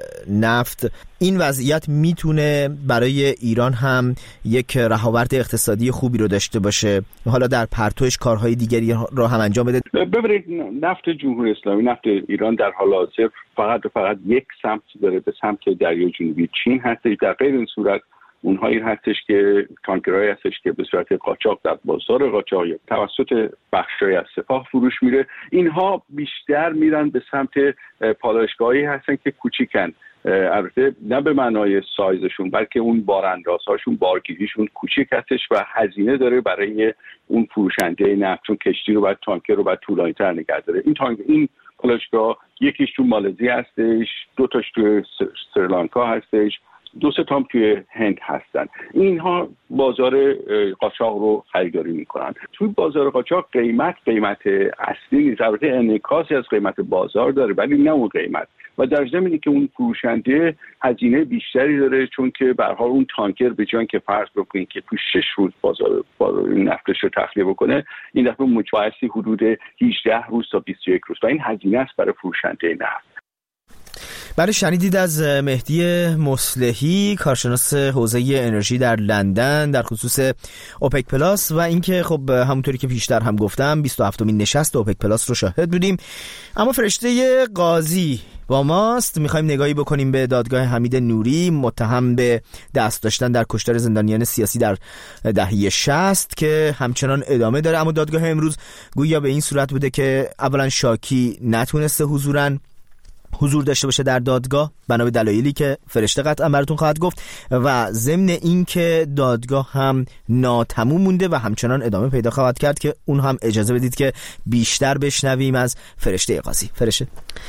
نفت، این وضعیت میتونه برای ایران هم یک رهاورد اقتصادی خوبی رو داشته باشه، حالا در پرتوش کارهای دیگری رو هم انجام بده. ببینید نفت جمهوری اسلامی، نفت ایران در حال حاضر فقط یک سمت داره، به سمت دریای جنوبی چین هستش. در غیر این صورت اونهایی هستش که تانکرهایی هستش که به صورت قاچاق در بازار قاچاق یا توسط بخشای از سپاه فروش میره. اینها بیشتر میرن به سمت پالایشگاهایی هستن که کوچیکن، البته نه به معنای سایزشون بلکه اون باراندازهاشون، بارگیریشون کوچیک هستش و هزینه داره برای اون فروشنده نفت، چون کشتی رو باید تانکر رو باید طولانی‌تر نگه داره. این پالایشگاه یکیش تو مالزی هستش، 2 تاش تو سریلانکا هستش، 2-3 تا توی هند هستن. اینها بازار قاچاق رو خریداری میکنن. توی بازار قاچاق قیمت اصلی نیست، البته انعکاسی از قیمت بازار داره ولی نه اون قیمت، و در ضمن که اون فروشنده هزینه بیشتری داره، چون که به هر حال اون تانکر به جای که فرض بکنید که تو 6 روز بازار نفتش رو تخلیه بکنه، این دفعه متوسط حدود 18 روز تا 21 روز و این هزینه است برای فروشنده نفت. برای شنیدید از مهدی مصلحی، کارشناس حوزه انرژی در لندن در خصوص اوپک پلاس و اینکه خب همونطوری که پیشتر هم گفتم 27مین نشست اوپک پلاس رو شاهد بودیم. اما فرشته قاضی با ماست. میخوایم نگاهی بکنیم به دادگاه حمید نوری، متهم به دست داشتن در کشتار زندانیان سیاسی در دهه 60 که همچنان ادامه داره. اما دادگاه امروز گویا به این صورت بوده که اولا شاکی نتونسته حضور داشته باشه در دادگاه بنا به دلایلی که فرشته قطعا براتون خواهد گفت، و ضمن این که دادگاه هم ناتموم مونده و همچنان ادامه پیدا خواهد کرد که اون هم اجازه بدید که بیشتر بشنویم از فرشته قاضی. فرشته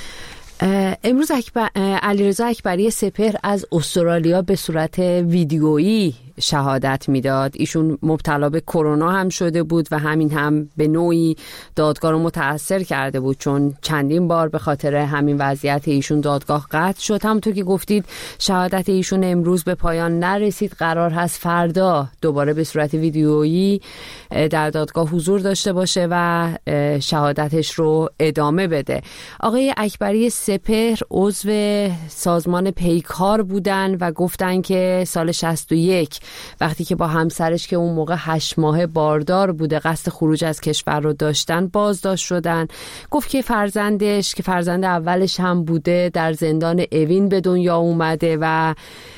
امروز علیرضا اکبری سپهر از استرالیا به صورت ویدیویی شهادت میداد. ایشون مبتلا به کرونا هم شده بود و همین هم به نوعی دادگاه رو متاثر کرده بود، چون چندین بار به خاطر همین وضعیت ایشون دادگاه قطع شد. همونطور که گفتید شهادت ایشون امروز به پایان نرسید، قرار هست فردا دوباره به صورت ویدیویی در دادگاه حضور داشته باشه و شهادتش رو ادامه بده. آقای اکبری سپهر عضو سازمان پیکار بودن و گفتن که سال 61 وقتی که با همسرش که اون موقع 8 ماه باردار بوده قصد خروج از کشور رو داشتن بازداشت شدن. گفت که فرزندش که فرزند اولش هم بوده در زندان اوین به دنیا اومده و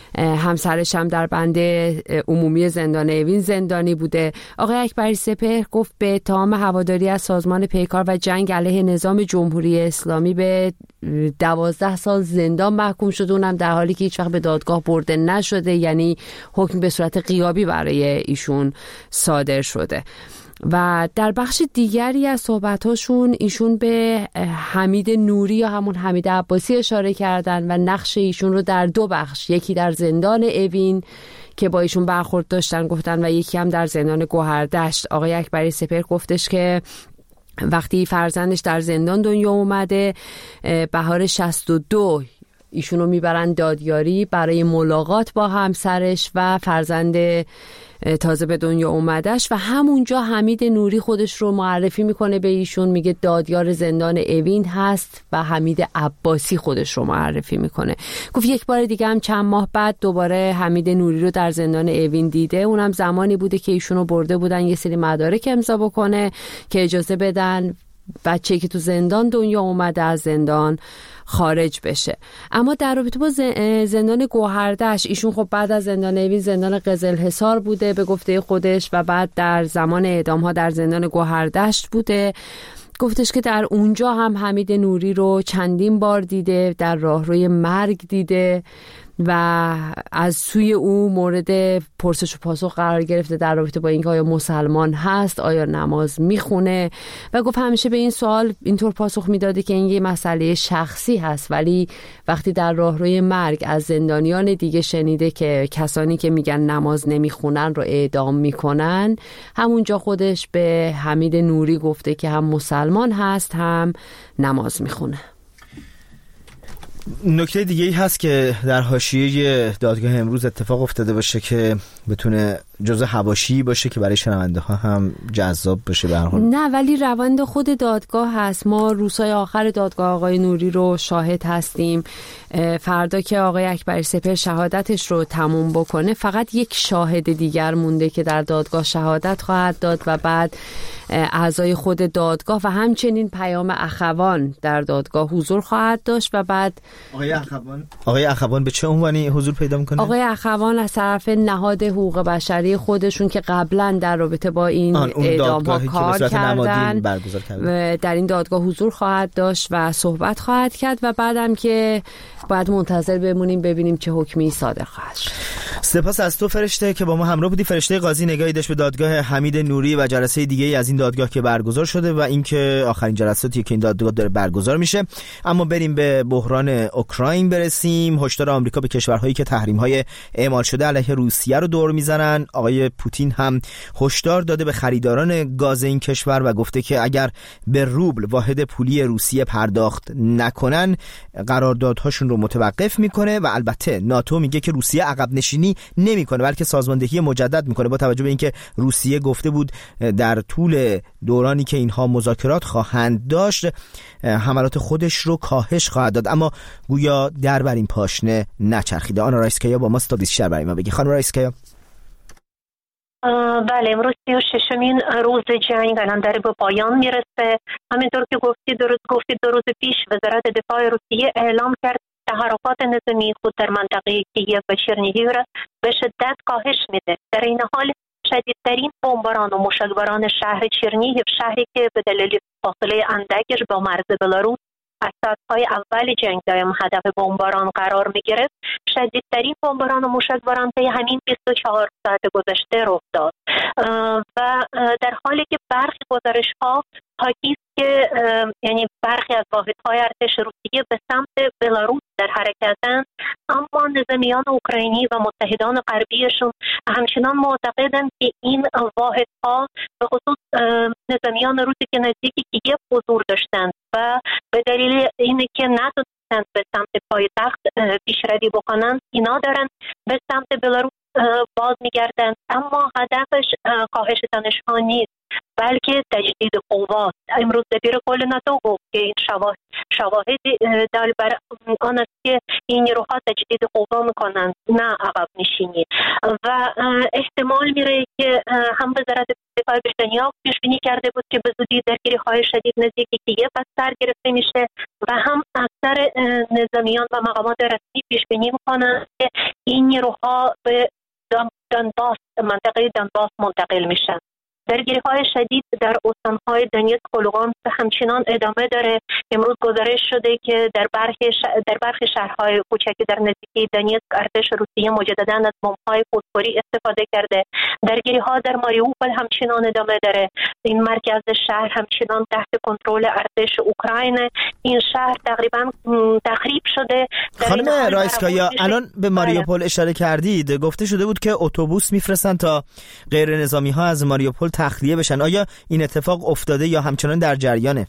همسرش هم در بند عمومی زندان اوین زندانی بوده. آقای اکبری سپهر گفت به اتهام هواداری از سازمان پیکار و جنگ علیه نظام جمهوری اسلامی به 12 سال زندان محکوم شده، اونم در حالی که هیچ وقت به دادگاه برده نشده، یعنی حکم به صورت غیابی برای ایشون صادر شده. و در بخش دیگری از صحبتاشون ایشون به حمید نوری یا همون حمید عباسی اشاره کردن و نقش ایشون رو در 2 بخش، یکی در زندان اوین که با ایشون برخورد داشتن گفتن و یکی هم در زندان گوهردشت. آقای اکبری سپهر گفتش که وقتی فرزندش در زندان دنیا اومده بهار 62 ایشونو میبرن دادیاری برای ملاقات با همسرش و فرزند تازه به دنیا اومدش و همونجا حمید نوری خودش رو معرفی میکنه به ایشون، میگه دادیار زندان اوین هست و حمید عباسی خودش رو معرفی میکنه. گفت یک بار دیگه هم چند ماه بعد دوباره حمید نوری رو در زندان اوین دیده، اونم زمانی بوده که ایشون رو برده بودن یه سری مدارک امضا بکنه که اجازه بدن بچه‌ای که تو زندان دنیا اومده از زندان خارج بشه. اما در رابطه با زندان گوهردشت ایشون خب بعد از زندان اوین زندان قزلحصار بوده به گفته خودش و بعد در زمان اعدام ها در زندان گوهردشت بوده. گفتش که در اونجا هم حمید نوری رو چندین بار دیده، در راهروی مرگ دیده و از سوی او مورد پرسش و پاسخ قرار گرفته در رابطه با اینکه آیا مسلمان هست، آیا نماز میخونه و گفت همیشه به این سوال اینطور پاسخ میداده که این یه مسئله شخصی هست، ولی وقتی در راهروی مرگ از زندانیان دیگه شنیده که کسانی که میگن نماز نمیخونن رو اعدام میکنن، همونجا خودش به حمید نوری گفته که هم مسلمان هست هم نماز میخونه. نکته دیگه ای هست که در حاشیه دادگاه امروز اتفاق افتاده باشه که بتونه جزء حواشی باشه که برای شنونده ها هم جذاب باشه به هر حال؟ نه، ولی روند خود دادگاه هست. ما روزهای آخر دادگاه آقای نوری رو شاهد هستیم. فردا که آقای اکبری سپهر شهادتش رو تموم بکنه فقط یک شاهد دیگر مونده که در دادگاه شهادت خواهد داد و بعد اعضای خود دادگاه و همچنین پیام اخوان در دادگاه حضور خواهد داشت و بعد آقای اخوان به چه عنوانی حضور پیدا میکنه؟ آقای اخوان از طرف نهاد حقوق بشری خودشون که قبلا در رابطه با این اعدام ها کار کردن و در این دادگاه حضور خواهد داشت و صحبت خواهد کرد و بعدم که باید منتظر بمونیم ببینیم چه حکمی صادر خواهد شد. سپاس از تو فرشته که با ما همراه بودی. فرشته قاضی نگاهی داشت به دادگاه حمید نوری و جلسه دیگه از این دادگاه که برگزار شده و اینکه آخرین جلساتی که این دادگاه داره برگزار میشه. اما بریم به بحران اوکراین برسیم. هشدار آمریکا به کشورهایی که تحریم‌های اعمال شده علیه روسیه رو دور میزنن. آقای پوتین هم هشدار داده به خریداران گاز این کشور و گفته که اگر به روبل واحد پولی روسیه پرداخت نکنن قراردادهاشون رو متوقف میکنه و البته ناتو میگه که روسیه عقب نشینی نمیکنه بلکه سازماندهی مجدد میکنه، با توجه به اینکه روسیه گفته بود در طول دورانی که اینها مذاکرات خواهند داشت حملات خودش رو کاهش خواهد داد، اما گویا در بر این پاشنه نچرخیده. آنا رایسکایا با ماست تا بیشتر برای ما بگی. خانم رایسکایا. بله، امروز 36مین روز جنگ الان داره به پایان میرسه. همینطور که گفتید دو روز پیش وزارت دفاع روسیه اعلام کرد تحرکات نظامی خود در منطقه کییف و چرنیهیو را به شدت کاهش میده. در این حال شدیدترین بمباران و موشکباران شهر چرنیهیو، شهری که به دلیل فاصله اندکش با مرز بلاروس از ساعت‌های اول جنگ دائم هدف بمباران قرار می‌گرفت، شدیدترین بمباران و موشکباران طی همین 24 ساعت گذشته رخ داد و در حالی که برخی گزارش‌ها حاکی است که یعنی برخی از واحدهای ارتش روسیه به سمت بلاروس در حرکتند، اما نظامیان اوکراینی و متحدان غربیشون همچنان معتقدند که این واحدها به خصوص نظامیان روسی که نزدیک کییف حضور داشتند و به دلیل اینه که ندونستند به سمت پایتخت پیشروی بکنند، اینا دارن به سمت بلاروس باز میگردند، اما هدفش کاهش تنش‌ها نیست بلکه تجدید قوات. امروز دبیر کل ناتو گفت که این شواهد دال بر آن است که این نیروها تجدید قوا میکنند نه عقب نشینی و احتمال میره که هم وزارت دفاع بریتانیا پیش بینی کرده بود که به زودی درگیری‌های شدید نزدیک کییف از سر گرفته میشه و هم اکثر نظامیان و مقامات رسمی پیش بینی میکنند که این نیروها به دونباس، منطقه دونباس منتقل میشن. درگیری‌های شدید در استان‌های دونیتسک و لوگانسک همچنان ادامه داره. امروز گزارش شده که در برخی شهرهای کوچکی در نزدیکی دونیتسک ارتش روسیه مجدداً از بمب‌های فسفوری استفاده کرده. درگیری‌ها در ماریوپول همچنان ادامه داره. این مرکز شهر همچنان تحت کنترل ارتش اوکراین. این شهر تقریباً تخریب شده. خانم رایسکایا، الان به ماریوپول اشاره کردید، گفته شده بود که اتوبوس میفرستن تا غیر نظامی‌ها از ماریوپول تخلیه بشن. آیا این اتفاق افتاده یا همچنان در جریانه؟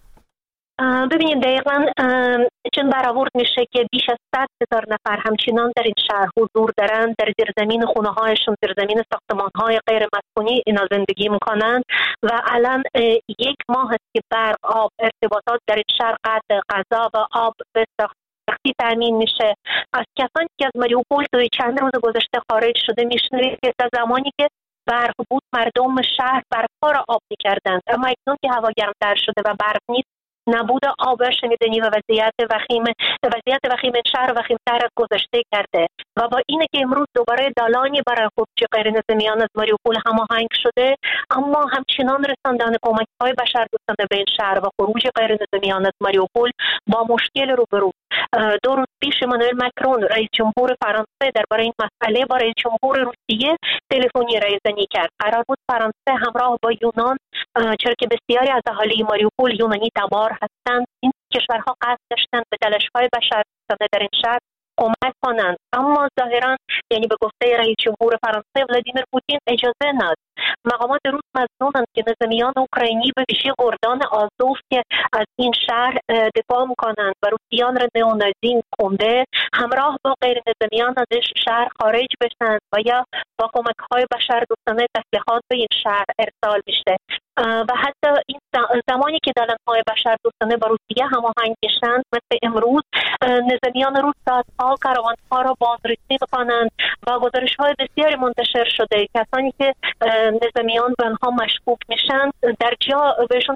ببینید دقیقاً چون برآورد میشه که بیش از 100,000 نفر همچنان در این شهر حضور دارند، در زیرزمین خونه‌هایشون، زیرزمین ساختمان‌های غیر مسکونی اینا زندگی میکنن و الان 1 ماه است که برق، آب، ارتباطات در این شهر قطع، غذا و آب به سختی تامین میشه. از کسانی که از ماریوپول توی چند روز گذشته خارج شده میشنوید که تا زمانی که برق بود مردم شهر برق‌ها را آب می‌کردند، اما اکنون که هوا گرمتر شده و برق نیست، نبود آب شنیدنی و وضعیت وخیم شهر وخیم‌تر از گذشته کرده و با اینه که امروز دوباره دالانی برای خروج غیر نظامیان از ماریوپول هماهنگ شده، اما همچنان رساندن کمک‌های بشردوستانه به این شهر و خروج غیر نظامیان از ماریوپول با مشکل روبرو. 2 روز پیش امانوئل مکرون رئیس جمهور فرانسه درباره این مسئله با رئیس جمهور روسیه تلفنی رایزنی کرد. قرار بود فرانسه همراه با یونان، چرا که بسیاری از اهالی ماریوپول یونانی تبار هستند، این کشورها قصد داشتند به تلاش‌های بشردوستانه در این شهر کمک کنند، اما ظاهراً یعنی به گفته رئیس جمهور فرانسه ولادیمیر پوتین اجازه نداد. مقامات روس مظنونند که نظامیان اوکراینی به ویژه گردان آزوف که از این شهر دفاع میکنند و روسیان را نئونازی خونده همراه با غیر نظامیان از شهر خارج بشن و یا با کمک‌های بشردوستانه تسلیحات به این شهر ارسال میشه و حتی این زمانی که دالان‌های بشردوستانه با روسیه هماهنگ میشن، مثل امروز نظامیان روس ساعت‌ها کاروان‌ها را بازرسی میکنند و گزارش‌های بسیاری منتشر شده کسانی که نظامیان به آنها مشکوک میشن در جا بهشون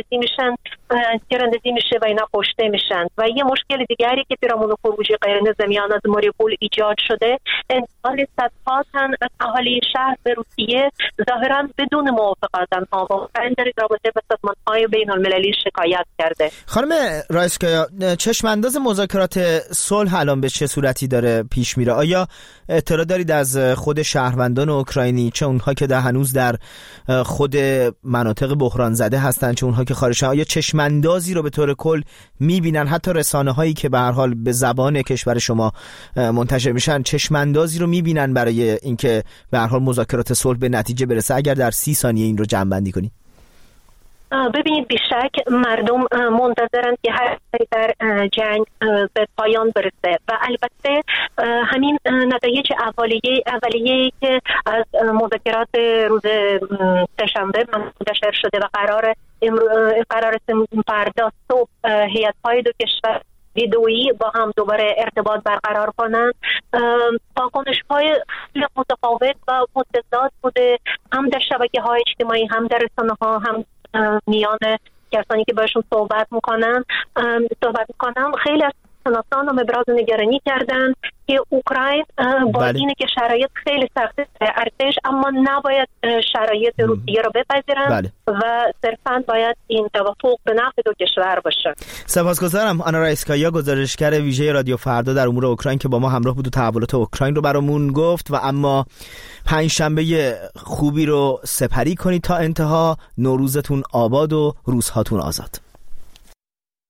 تیراندازی میشه و اینا کشته میشن. و یه مشکل دیگری که پیرامون خروج غیر نظامیان از ماریوپول ایجاد شده، انتقال صدها تن از اهالی شهر به روسیه ظاهرا بدون موافقت آنها. واقعا در رابطه با سازمان‌های بین‌المللی شکایت کرده. خانم رایسکایا، چشمانداز مذاکرات صلح الان به چه صورتی داره پیش میره؟ آیا اطلاع دارید از خود شهروندان اوکراینی، چه اونها که هنوز در خود مناطق بحران زده هستن، چه اونها که خارجن، آیا چشماندازی رو به طور کل میبینن؟ حتی رسانه‌هایی که به هر حال به زبان کشور شما منتشر میشن چشماندازی رو میبینن برای اینکه به هر حال مذاکرات صلح به نتیجه برسه؟ اگر در 30 ثانیه این رو جمع‌بندی کنید. ببینید، بیشک مردم منتظرند که هر در جنگ به پایان برسه و البته همین نتایج اولیه‌ای که از مذاکرات روز سه‌شنبه منتشر شده و قرار فردا صبح هیئت‌های دو کشور ویدئویی با هم دوباره ارتباط برقرار کنند، واکنش‌های متفاوت و متضاد بوده، هم در شبکه‌های اجتماعی، هم در رسانه‌ها، هم میان کسانی که باشون صحبت میکنن. خیلی از شناسان هم ابراز نگرانی کردن که اوکراین با اینه که شرایط خیلی سخته ارتش، اما نباید شرایط روسیه رو بپذیرن و صرفاً باید این توافق به نفع دو کشور باشه. سپاسگزارم آنا رایسکایا، گزارشگر ویژه رادیو فردا در امور اوکراین که با ما همراه بود و تحولات اوکراین رو برامون گفت. و اما پنجشنبه خوبی رو سپری کنید تا انتها. نوروزتون آباد و روزهاتون آزاد.